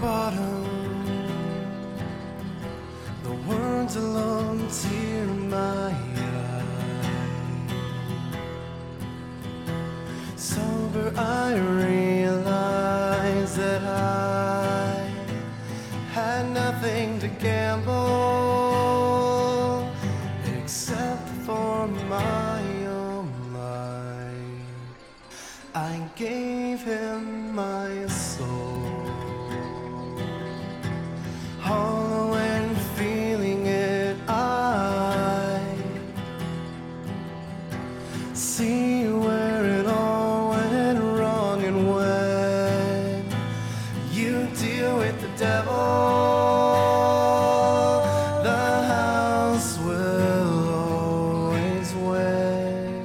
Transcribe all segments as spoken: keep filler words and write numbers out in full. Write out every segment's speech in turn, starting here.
bottom, the words alone tear my eye. Sober, I realize that I had nothing to gamble except for my own life. I gave him my soul, hollow and feeling it. I see where it all went wrong, and when you deal with the devil, the house will always win.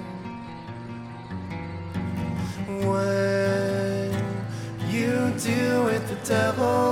When you deal with the devil,